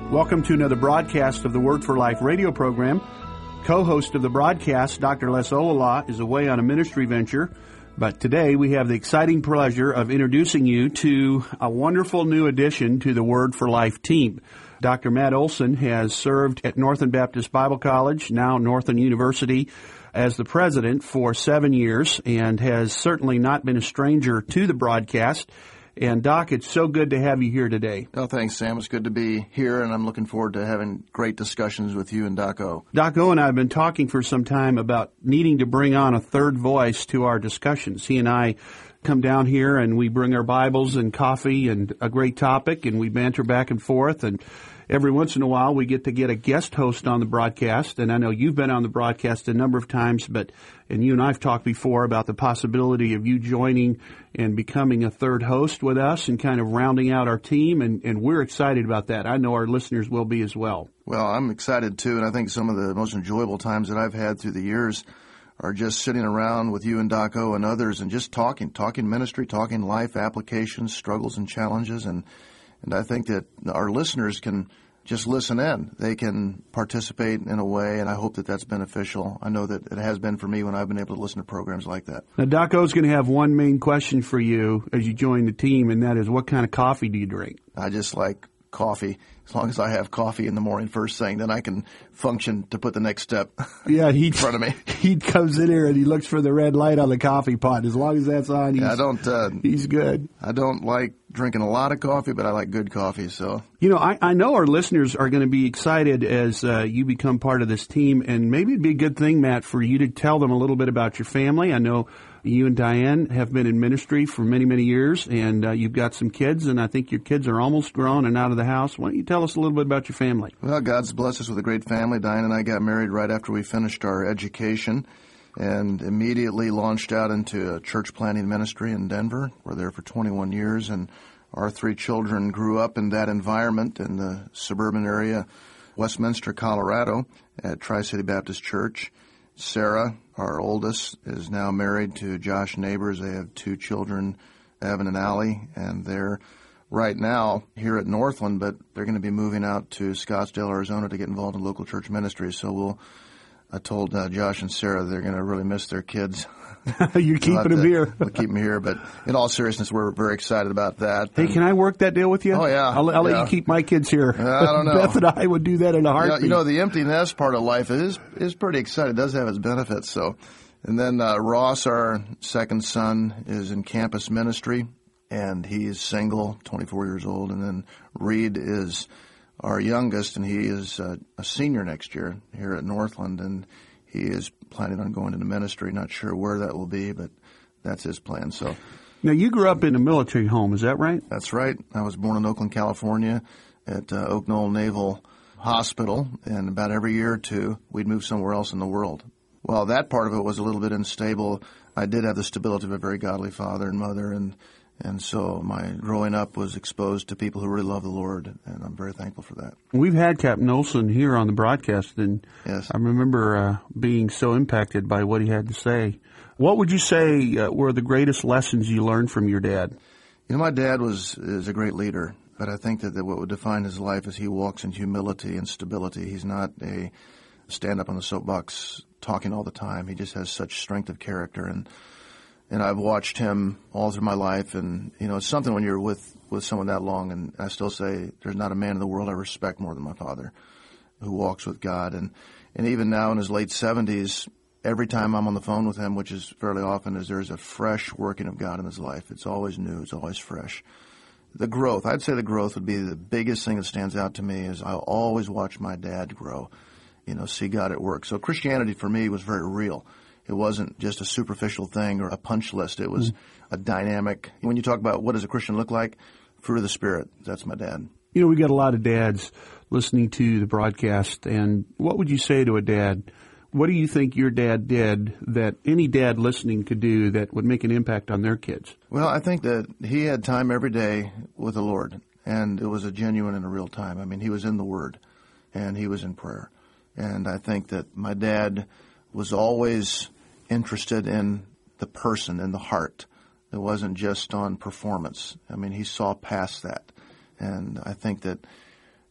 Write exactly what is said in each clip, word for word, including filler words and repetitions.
Welcome to another broadcast of the Word for Life radio program. Co-host of the broadcast, Doctor Les Olala, is away on a ministry venture, but today we have the exciting pleasure of introducing you to a wonderful new addition to the Word for Life team. Doctor Matt Olson has served at Northern Baptist Bible College, now Northern University, as the president for seven years and has certainly not been a stranger to the broadcast. And, Doc, it's so good to have you here today. Oh, thanks, Sam. It's good to be here, and I'm looking forward to having great discussions with you and Doc O. Doc O and I have been talking for some time about needing to bring on a third voice to our discussions. He and I come down here, and we bring our Bibles and coffee and a great topic, and we banter back and forth, and every once in a while we get to get a guest host on the broadcast, and I know you've been on the broadcast a number of times, but and you and I have talked before about the possibility of you joining and becoming a third host with us and kind of rounding out our team, and, and we're excited about that. I know our listeners will be as well. Well, I'm excited too, and I think some of the most enjoyable times that I've had through the years are just sitting around with you and Doc O and others and just talking, talking ministry, talking life applications, struggles and challenges, and and I think that our listeners can just listen in. They can participate in a way, and I hope that that's beneficial. I know that it has been for me when I've been able to listen to programs like that. Now, Doc O's going to have one main question for you as you join the team, and that is, what kind of coffee do you drink? I just like coffee. As long as I have coffee in the morning first thing, then I can function to put the next step yeah, he, in front of me. He comes in here and he looks for the red light on the coffee pot. As long as that's on, he's, yeah, I don't, uh, he's good. I don't like drinking a lot of coffee, but I like good coffee. So, you know, I, I know our listeners are going to be excited as uh, you become part of this team, and maybe it'd be a good thing, Matt, for you to tell them a little bit about your family. I know you and Diane have been in ministry for many, many years, and uh, you've got some kids, and I think your kids are almost grown and out of the house. Why don't you tell us a little bit about your family? Well, God's blessed us with a great family. Diane and I got married right after we finished our education and immediately launched out into a church planting ministry in Denver. We're there for twenty-one years, and our three children grew up in that environment in the suburban area, Westminster, Colorado, at Tri-City Baptist Church. Sarah, our oldest, is now married to Josh Neighbors. They have two children, Evan and Allie, and they're right now here at Northland, but they're going to be moving out to Scottsdale, Arizona to get involved in local church ministry. So we'll, I told uh, Josh and Sarah they're going to really miss their kids. You're keeping them here. We'll keep them here, but in all seriousness, we're very excited about that. Hey, and, can I work that deal with you? Oh, yeah. I'll, I'll yeah. let you keep my kids here. I don't know. Beth and I would do that in a heartbeat. You know, you know, the empty nest part of life is is pretty exciting. It does have its benefits. So, and then uh, Ross, our second son, is in campus ministry, and he's single, twenty-four years old. And then Reed is our youngest, and he is uh, a senior next year here at Northland, and he is planning on going into ministry. Not sure where that will be, but that's his plan. So, now, you grew up in a military home, is that right? That's right. I was born in Oakland, California, at uh, Oak Knoll Naval Hospital, and about every year or two, we'd move somewhere else in the world. Well, that part of it was a little bit unstable. I did have the stability of a very godly father and mother, and and so my growing up was exposed to people who really love the Lord, and I'm very thankful for that. We've had Captain Olson here on the broadcast, and yes. I remember uh, being so impacted by what he had to say. What would you say uh, were the greatest lessons you learned from your dad? You know, my dad was is a great leader, but I think that, that what would define his life is he walks in humility and stability. He's not a stand-up on the soapbox talking all the time. He just has such strength of character, and and I've watched him all through my life, and, you know, it's something when you're with, with someone that long, and I still say there's not a man in the world I respect more than my father, who walks with God, and, and even now in his late seventies, every time I'm on the phone with him, which is fairly often, is there's a fresh working of God in his life. It's always new. It's always fresh. The growth, I'd say the growth would be the biggest thing that stands out to me is I always watch my dad grow, you know, see God at work. So Christianity for me was very real. It wasn't just a superficial thing or a punch list. It was mm-hmm. a dynamic. When you talk about what does a Christian look like, fruit of the Spirit, that's my dad. You know, we got a lot of dads listening to the broadcast, and what would you say to a dad? What do you think your dad did that any dad listening could do that would make an impact on their kids? Well, I think that he had time every day with the Lord, and it was a genuine and a real time. I mean, he was in the Word, and he was in prayer. And I think that my dad was always interested in the person, in the heart. It wasn't just on performance. I mean, he saw past that. And I think that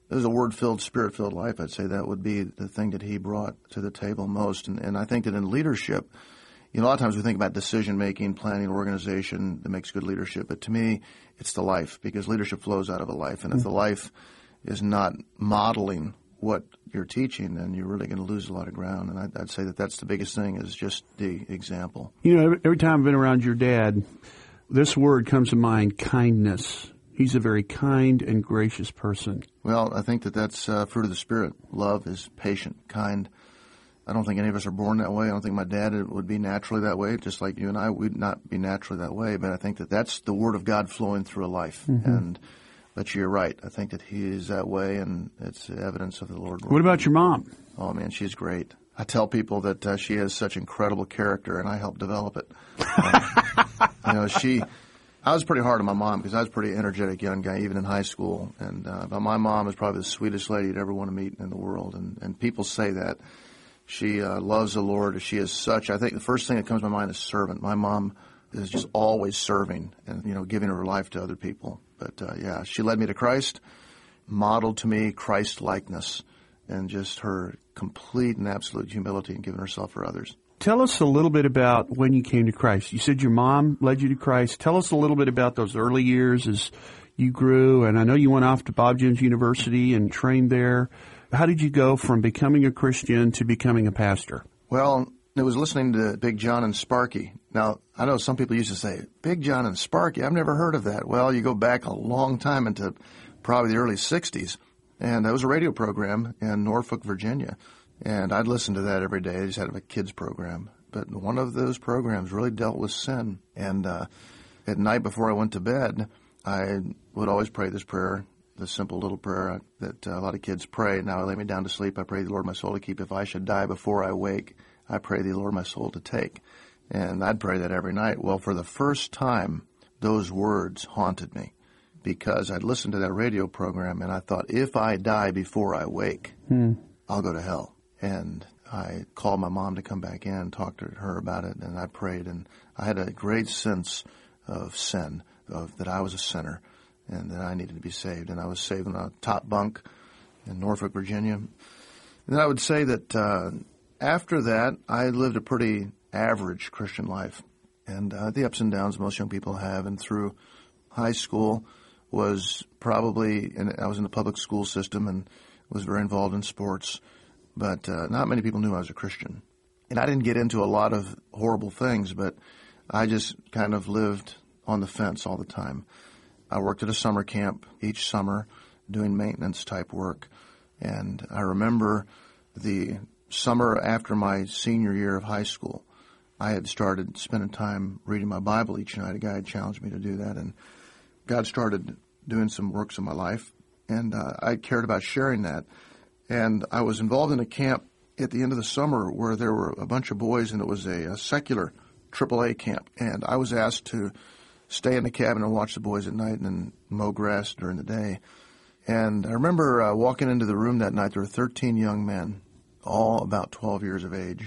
there's a word-filled, spirit-filled life, I'd say that would be the thing that he brought to the table most. And, and I think that in leadership, you know, a lot of times we think about decision-making, planning, organization that makes good leadership. But to me, it's the life, because leadership flows out of a life. And if the life is not modeling what you're teaching, then you're really going to lose a lot of ground. And I'd, I'd say that that's the biggest thing, is just the example. You know, every, every time I've been around your dad, this word comes to mind, kindness. He's a very kind and gracious person. Well, I think that that's uh, fruit of the Spirit. Love is patient, kind. I don't think any of us are born that way. I don't think my dad would be naturally that way, just like you and I would not be naturally that way. But I think that that's the Word of God flowing through a life. Mm-hmm. And but you're right. I think that he is that way, and it's evidence of the Lord. What about your mom? Oh, man, she's great. I tell people that uh, she has such incredible character, and I help develop it. Uh, you know, she... I was pretty hard on my mom because I was a pretty energetic young guy, even in high school. And uh, but my mom is probably the sweetest lady you'd ever want to meet in the world. And, and people say that. She uh, loves the Lord. She is such, I think the first thing that comes to my mind is servant. My mom is just always serving and, you know, giving her life to other people. But, uh, yeah, she led me to Christ, modeled to me Christ-likeness, and just her complete and absolute humility in giving herself for others. Tell us a little bit about when you came to Christ. You said your mom led you to Christ. Tell us a little bit about those early years as you grew. And I know you went off to Bob Jones University and trained there. How did you go from becoming a Christian to becoming a pastor? Well, it was listening to Big John and Sparky. Now, I know some people used to say, Big John and Sparky, I've never heard of that. Well, you go back a long time into probably the early sixties. And that was a radio program in Norfolk, Virginia. And I'd listen to that every day. I just had a kids program. But one of those programs really dealt with sin. And uh, at night before I went to bed, I would always pray this prayer, this simple little prayer that uh, a lot of kids pray. Now I lay me down to sleep. I pray the Lord my soul to keep. If I should die before I wake, I pray the Lord my soul to take. And I'd pray that every night. Well, for the first time, those words haunted me because I'd listened to that radio program and I thought, if I die before I wake, hmm. I'll go to hell. And I called my mom to come back in, talked to her about it, and I prayed. And I had a great sense of sin, of that I was a sinner and that I needed to be saved. And I was saved in a top bunk in Norfolk, Virginia. And I would say that uh, after that, I lived a pretty average Christian life. And uh, the ups and downs most young people have. And through high school was probably, and I was in the public school system and was very involved in sports. But uh, not many people knew I was a Christian. And I didn't get into a lot of horrible things, but I just kind of lived on the fence all the time. I worked at a summer camp each summer doing maintenance type work. And I remember the summer after my senior year of high school, I had started spending time reading my Bible each night. A guy had challenged me to do that. And God started doing some works in my life. And uh, I cared about sharing that. And I was involved in a camp at the end of the summer where there were a bunch of boys, and it was a, a secular triple A camp. And I was asked to stay in the cabin and watch the boys at night and then mow grass during the day. And I remember uh, walking into the room that night. There were thirteen young men, all about twelve years of age.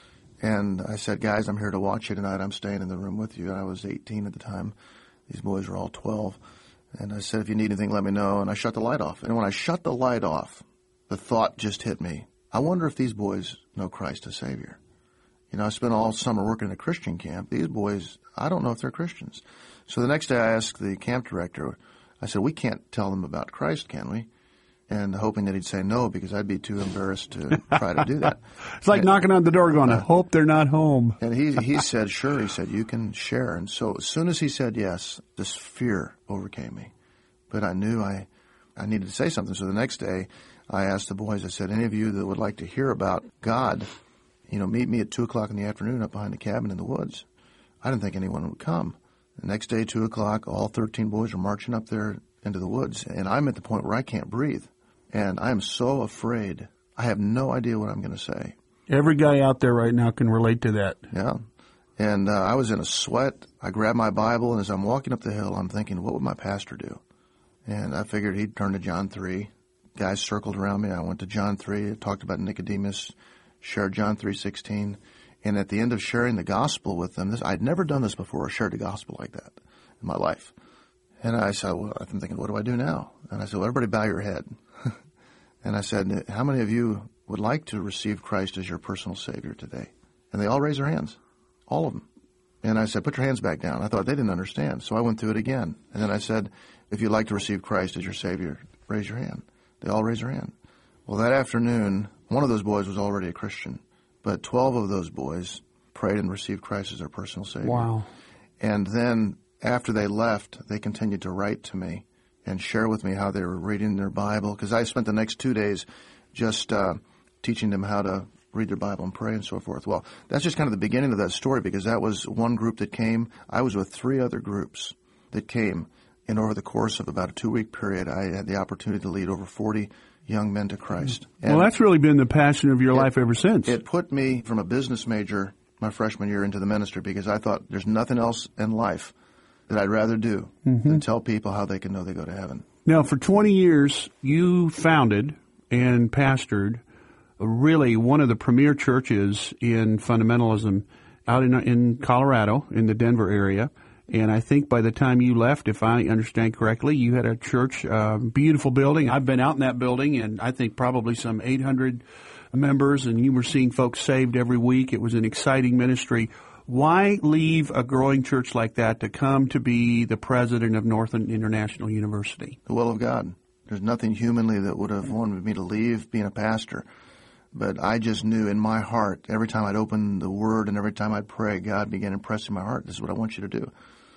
And I said, guys, I'm here to watch you tonight. I'm staying in the room with you. And I was eighteen at the time. These boys were all twelve. And I said, if you need anything, let me know. And I shut the light off. And when I shut the light off, the thought just hit me. I wonder if these boys know Christ as Savior. You know, I spent all summer working in a Christian camp. These boys, I don't know if they're Christians. So the next day I asked the camp director, I said, we can't tell them about Christ, can we? And hoping that he'd say no, because I'd be too embarrassed to try to do that. It's like and, knocking on the door going, I hope they're not home. And he he said, sure. He said, you can share. And so as soon as he said yes, this fear overcame me. But I knew I, I needed to say something. So the next day I asked the boys, I said, any of you that would like to hear about God, you know, meet me at two o'clock in the afternoon up behind the cabin in the woods. I didn't think anyone would come. The next day, two o'clock, all thirteen boys are marching up there into the woods, and I'm at the point where I can't breathe. And I am so afraid. I have no idea what I'm going to say. Every guy out there right now can relate to that. Yeah. And uh, I was in a sweat. I grabbed my Bible, and as I'm walking up the hill, I'm thinking, what would my pastor do? And I figured he'd turn to John three. Guys circled around me. I went to John three, talked about Nicodemus, shared John three sixteen. And at the end of sharing the gospel with them, this, I'd never done this before, shared the gospel like that in my life. And I said, well, I'm thinking, what do I do now? And I said, well, everybody bow your head. And I said, how many of you would like to receive Christ as your personal Savior today? And they all raised their hands, all of them. And I said, put your hands back down. I thought they didn't understand, so I went through it again. And then I said, if you'd like to receive Christ as your Savior, raise your hand. They all raised their hand. Well, that afternoon, one of those boys was already a Christian, but twelve of those boys prayed and received Christ as their personal Savior. Wow. And then after they left, they continued to write to me and share with me how they were reading their Bible, because I spent the next two days just uh, teaching them how to read their Bible and pray and so forth. Well, that's just kind of the beginning of that story, because that was one group that came. I was with three other groups that came, and over the course of about a two-week period, I had the opportunity to lead over forty young men to Christ. And well, that's really been the passion of your it, life ever since. It put me from a business major my freshman year into the ministry, because I thought there's nothing else in life that I'd rather do mm-hmm. than tell people how they can know they go to heaven. Now, for twenty years, you founded and pastored really one of the premier churches in fundamentalism out in in Colorado, in the Denver area. And I think by the time you left, if I understand correctly, you had a church, uh, beautiful building. I've been out in that building, and I think probably some eight hundred members, and you were seeing folks saved every week. It was an exciting ministry. Why leave a growing church like that to come to be the president of Northern International University? The will of God. There's nothing humanly that would have wanted me to leave being a pastor. But I just knew in my heart, every time I'd open the Word and every time I'd pray, God began impressing my heart, this is what I want you to do.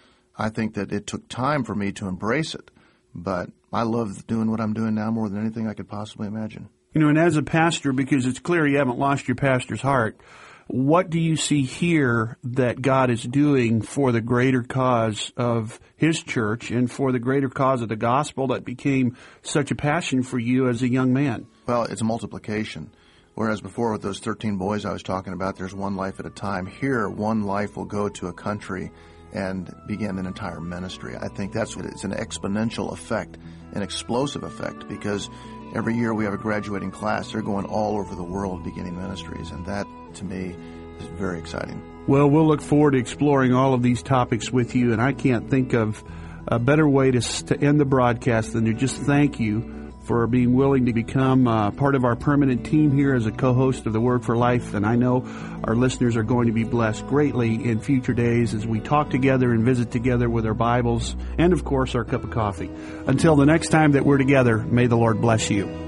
I think that it took time for me to embrace it, but I love doing what I'm doing now more than anything I could possibly imagine. You know, and as a pastor, because it's clear you haven't lost your pastor's heart, what do you see here that God is doing for the greater cause of His church and for the greater cause of the gospel that became such a passion for you as a young man? Well, it's a multiplication. Whereas before with those thirteen boys I was talking about, there's one life at a time. Here, one life will go to a country and begin an entire ministry. I think that's what it's an exponential effect, an explosive effect, because every year we have a graduating class. They're going all over the world beginning ministries, and that, to me, is very exciting. Well, we'll look forward to exploring all of these topics with you, and I can't think of a better way to, to end the broadcast than to just thank you for being willing to become uh, part of our permanent team here as a co-host of the Word for Life. And I know our listeners are going to be blessed greatly in future days as we talk together and visit together with our Bibles and, of course, our cup of coffee. Until the next time that we're together, may the Lord bless you.